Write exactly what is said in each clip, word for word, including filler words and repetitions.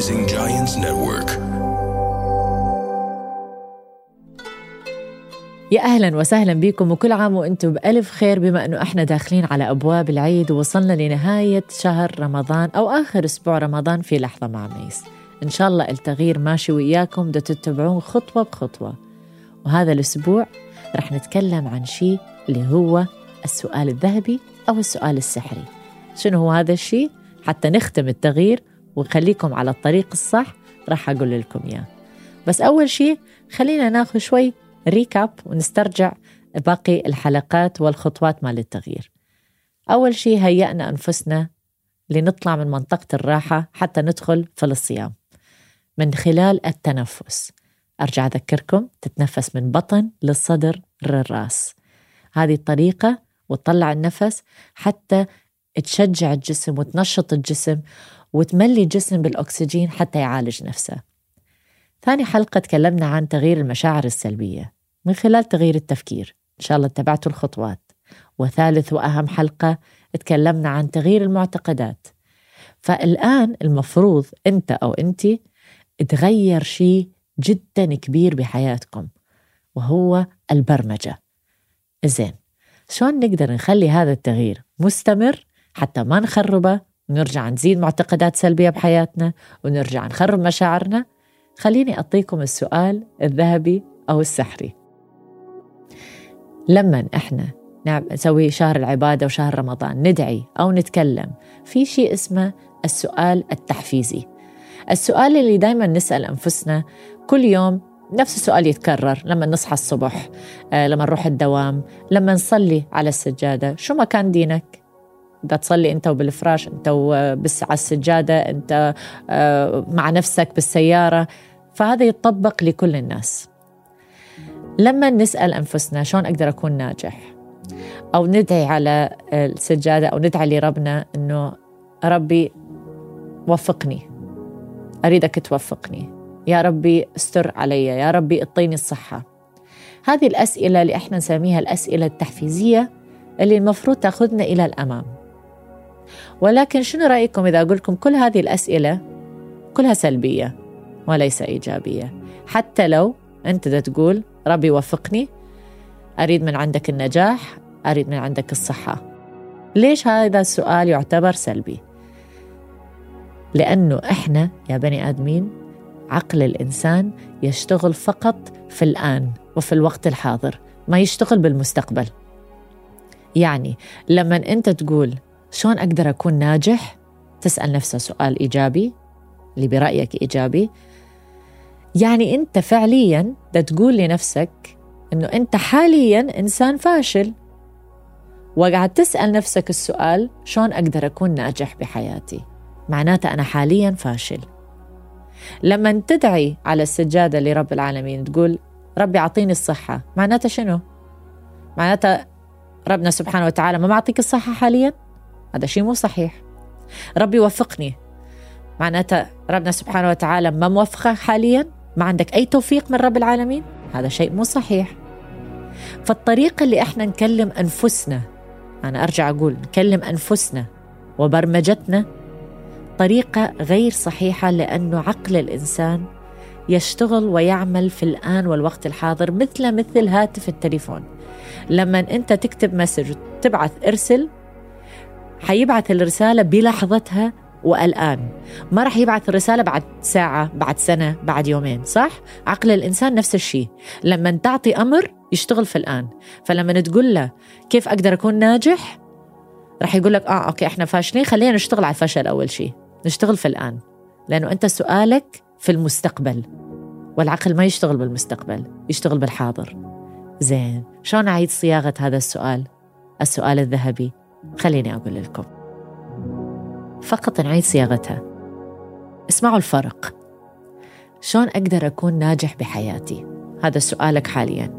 Rising Giants Network. يا أهلاً وسهلاً بكم وكل عام وأنتم بألف خير، بما أنه إحنا داخلين على أبواب العيد ووصلنا لنهاية شهر رمضان أو آخر أسبوع رمضان في لحظة مع ميس. إن شاء الله التغيير ماشي وإياكم، بدأ تتبعون خطوة بخطوة. وهذا الأسبوع رح نتكلم عن شيء اللي هو السؤال الذهبي أو السؤال السحري. شنو هو هذا الشيء؟ حتى نختم التغيير ونخليكم على الطريق الصح رح أقول لكم إياه. بس أول شيء خلينا ناخذ شوي ريكاب ونسترجع باقي الحلقات والخطوات مال التغيير. أول شيء هيئنا أنفسنا لنطلع من منطقة الراحة حتى ندخل في الصيام من خلال التنفس. أرجع أذكركم، تتنفس من بطن للصدر للرأس. هذه الطريقة وتطلع النفس حتى تشجع الجسم وتنشط الجسم وتملي الجسم بالأكسجين حتى يعالج نفسه. ثاني حلقة تكلمنا عن تغيير المشاعر السلبية من خلال تغيير التفكير، إن شاء الله اتبعتوا الخطوات. وثالث وأهم حلقة تكلمنا عن تغيير المعتقدات. فالآن المفروض أنت أو أنتي تغير شيء جدا كبير بحياتكم، وهو البرمجة. زين، شلون نقدر نخلي هذا التغيير مستمر حتى ما نخربه ونرجع نزيد معتقدات سلبية بحياتنا ونرجع نخرب مشاعرنا؟ خليني أعطيكم السؤال الذهبي أو السحري. لما إحنا نسوي شهر العبادة وشهر رمضان ندعي أو نتكلم في شيء اسمه السؤال التحفيزي. السؤال اللي دايما نسأل أنفسنا كل يوم، نفس السؤال يتكرر لما نصحى الصبح، آه، لما نروح الدوام، لما نصلي على السجادة. شو ما كان دينك، إذا تصلي أنت وبالفراش، أنت وبس على السجادة، أنت آه، مع نفسك بالسيارة، فهذا يتطبق لكل الناس. لما نسأل أنفسنا شلون أقدر أكون ناجح، أو ندعي على السجادة أو ندعي لربنا أنه ربي وفقني، أريدك توفقني، يا ربي استر علي، يا ربي اعطيني الصحة. هذه الأسئلة اللي احنا نسميها الأسئلة التحفيزية اللي المفروض تأخذنا إلى الأمام. ولكن شنو رأيكم إذا أقول لكم كل هذه الأسئلة كلها سلبية وليس إيجابية؟ حتى لو أنت تقول ربي وفقني، أريد من عندك النجاح، أريد من عندك الصحة. ليش هذا السؤال يعتبر سلبي؟ لأنه إحنا يا بني آدمين عقل الإنسان يشتغل فقط في الآن وفي الوقت الحاضر، ما يشتغل بالمستقبل. يعني لما أنت تقول شلون أقدر أكون ناجح، تسأل نفسك سؤال إيجابي اللي برأيك إيجابي، يعني أنت فعلياً تقول لنفسك أنه أنت حالياً إنسان فاشل، وقاعد تسأل نفسك السؤال شلون أقدر أكون ناجح بحياتي، معناته أنا حالياً فاشل. لما تدعي على السجادة لرب العالمين تقول ربي أعطيني الصحة، معناته شنو؟ معناته ربنا سبحانه وتعالى ما معطيك الصحة حالياً؟ هذا شيء مو صحيح. ربي وفقني، معناته ربنا سبحانه وتعالى ما موفقه حالياً؟ ما عندك أي توفيق من رب العالمين؟ هذا شيء مو صحيح. فالطريقة اللي احنا نكلم أنفسنا، أنا أرجع أقول نكلم أنفسنا وبرمجتنا، طريقة غير صحيحة، لأنه عقل الإنسان يشتغل ويعمل في الآن والوقت الحاضر مثل مثل هاتف التليفون. لما أنت تكتب مسج تبعث ارسل، حيبعث الرسالة بلحظتها والآن، ما رح يبعث الرسالة بعد ساعة، بعد سنة، بعد يومين، صح؟ عقل الإنسان نفس الشيء، لما تعطي أمر يشتغل في الآن. فلما تقول له كيف أقدر أكون ناجح، رح يقول لك آه أوكي إحنا فاشلين، خلينا نشتغل على الفشل أول شيء، نشتغل في الآن، لأنه أنت سؤالك في المستقبل، والعقل ما يشتغل بالمستقبل، يشتغل بالحاضر. زين، شلون أعيد صياغة هذا السؤال، السؤال الذهبي؟ خليني أقول لكم، فقط نعيد صياغتها. اسمعوا الفرق. شلون أقدر أكون ناجح بحياتي؟ هذا سؤالك حاليا.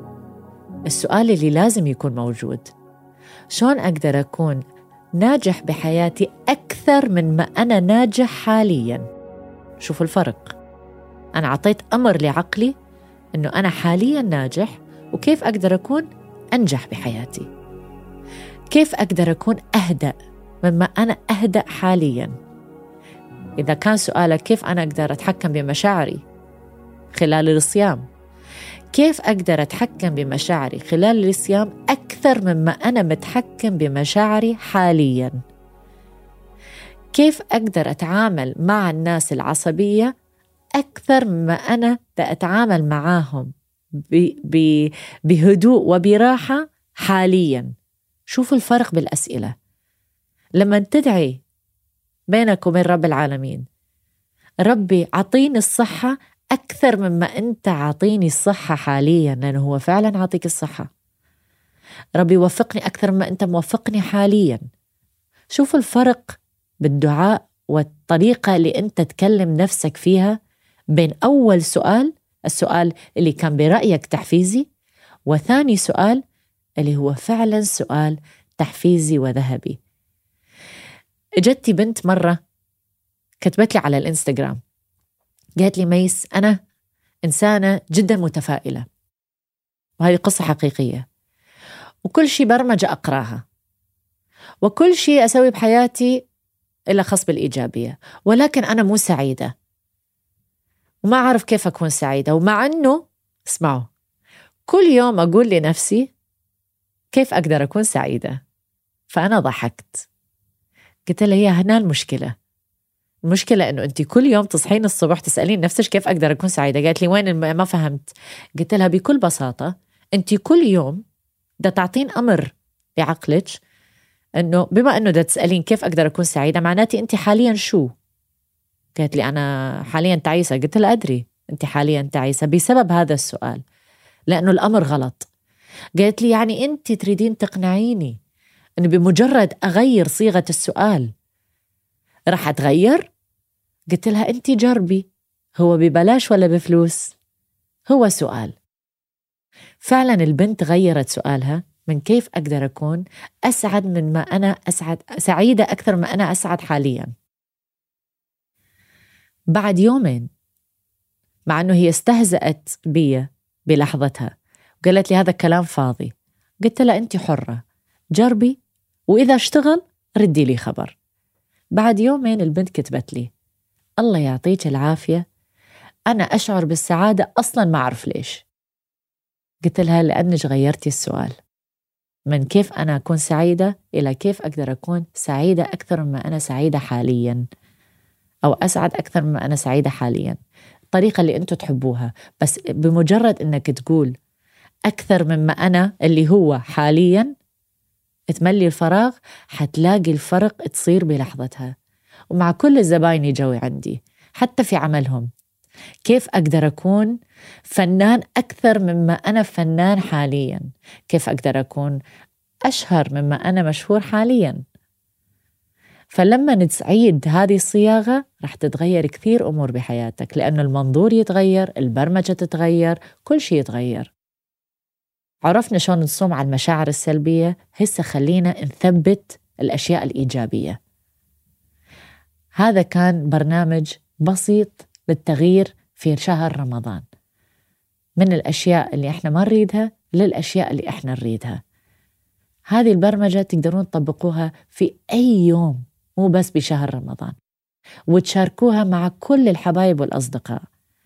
السؤال اللي لازم يكون موجود، شلون أقدر أكون ناجح بحياتي أكثر من ما أنا ناجح حاليا؟ شوفوا الفرق. أنا عطيت أمر لعقلي أنه أنا حاليا ناجح، وكيف أقدر أكون أنجح بحياتي، كيف أقدر أكون أهدأ مما أنا أهدأ حاليا. إذا كان سؤالك كيف أنا أقدر أتحكم بمشاعري خلال الصيام، كيف أقدر أتحكم بمشاعري خلال الصيام أكثر مما أنا متحكم بمشاعري حالياً؟ كيف أقدر أتعامل مع الناس العصبية أكثر مما أنا أتعامل معاهم بهدوء وبراحة حالياً؟ شوفوا الفرق بالأسئلة. لما تدعي بينك وبين رب العالمين، ربي عطيني الصحة أكثر مما أنت عطيني الصحة حالياً، لأنه هو فعلاً عطيك الصحة. ربي وفقني أكثر مما أنت موفقني حالياً. شوفوا الفرق بالدعاء والطريقة اللي أنت تكلم نفسك فيها بين أول سؤال، السؤال اللي كان برأيك تحفيزي، وثاني سؤال اللي هو فعلاً سؤال تحفيزي وذهبي. اجتي بنت مرة كتبت لي على الانستغرام، قالت لي ميس أنا إنسانة جدا متفائلة، وهذه قصة حقيقية، وكل شيء برمجة أقراها، وكل شيء أسوي بحياتي إلا خاص بالإيجابية، ولكن أنا مو سعيدة وما أعرف كيف أكون سعيدة. ومع أنه اسمعوا، كل يوم أقول لنفسي كيف أقدر أكون سعيدة. فأنا ضحكت، قلت لها هي هنا المشكلة. المشكلة أنه أنت كل يوم تصحين الصبح تسألين نفسك كيف أقدر أكون سعيدة. قالت لي وين؟ ما فهمت. قلت لها بكل بساطة، أنت كل يوم دا تعطين أمر لعقلك أنه بما أنه دا تسألين كيف أقدر أكون سعيدة، معناتي أنت حاليا شو؟ قالت لي أنا حاليا تعيسة. قلت لها أدري أنت حاليا تعيسة بسبب هذا السؤال، لأنه الأمر غلط. قالت لي يعني أنت تريدين تقنعيني أنه بمجرد أغير صيغة السؤال رح أتغير؟ قلت لها أنت جربي، هو ببلاش ولا بفلوس؟ هو سؤال. فعلا البنت غيرت سؤالها من كيف أقدر أكون أسعد من ما أنا أسعد، سعيدة أكثر ما أنا أسعد حاليا. بعد يومين، مع أنه هي استهزأت بي بلحظتها وقالت لي هذا كلام فاضي، قلت لها أنت حرة، جربي وإذا اشتغل ردي لي خبر. بعد يومين البنت كتبت لي الله يعطيك العافية، أنا أشعر بالسعادة أصلاً ما أعرف ليش. قلت لها لأنك غيرتي السؤال من كيف أنا أكون سعيدة إلى كيف أقدر أكون سعيدة أكثر مما أنا سعيدة حالياً، أو أسعد أكثر مما أنا سعيدة حالياً. الطريقة اللي أنتوا تحبوها، بس بمجرد أنك تقول أكثر مما أنا اللي هو حالياً تملي الفراغ، حتلاقي الفرق تصير بلحظتها. ومع كل الزباين يجوا عندي حتى في عملهم، كيف أقدر أكون فنان أكثر مما أنا فنان حالياً، كيف أقدر أكون أشهر مما أنا مشهور حالياً. فلما نتعيد هذه الصياغة رح تتغير كثير أمور بحياتك، لأنه المنظور يتغير، البرمجة تتغير، كل شيء يتغير. عرفنا شلون نصوم على المشاعر السلبية، هسه خلينا نثبت الأشياء الإيجابية. هذا كان برنامج بسيط للتغيير في شهر رمضان، من الأشياء اللي إحنا ما نريدها للأشياء اللي إحنا نريدها. هذه البرمجة تقدرون تطبقوها في أي يوم، مو بس بشهر رمضان، وتشاركوها مع كل الحبايب والأصدقاء.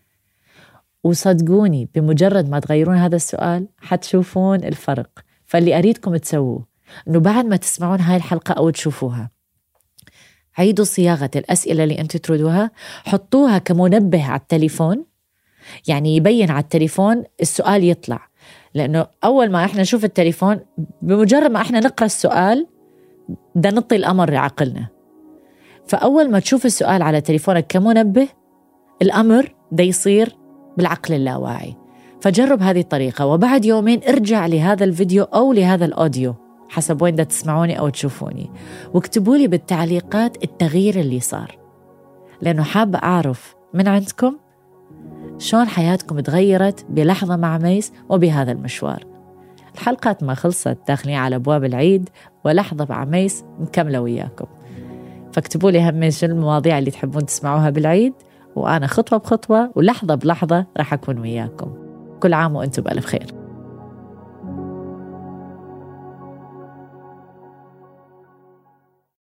وصدقوني بمجرد ما تغيرون هذا السؤال حتشوفون الفرق. فاللي أريدكم تسووه أنه بعد ما تسمعون هاي الحلقة أو تشوفوها، عيدوا صياغة الأسئلة اللي أنتوا تريدوها، حطوها كمنبه على التليفون، يعني يبين على التليفون السؤال يطلع. لأنه أول ما إحنا نشوف التليفون، بمجرد ما إحنا نقرأ السؤال ده نطي الأمر لعقلنا. فأول ما تشوف السؤال على تليفونك كمنبه، الأمر ده يصير بالعقل اللاواعي. فجرب هذه الطريقة، وبعد يومين ارجع لهذا الفيديو أو لهذا الأوديو حسب وين ده تسمعوني أو تشوفوني، واكتبوا لي بالتعليقات التغيير اللي صار، لأنه حابة أعرف من عندكم شلون حياتكم تغيرت بلحظة مع ميس وبهذا المشوار. الحلقات ما خلصت، داخلين على أبواب العيد ولحظة مع ميس مكملة وياكم. فاكتبوا لي هم شو المواضيع اللي تحبون تسمعوها بالعيد، وأنا خطوة بخطوة ولحظة بلحظة راح أكون وياكم. كل عام وأنتم بألف خير.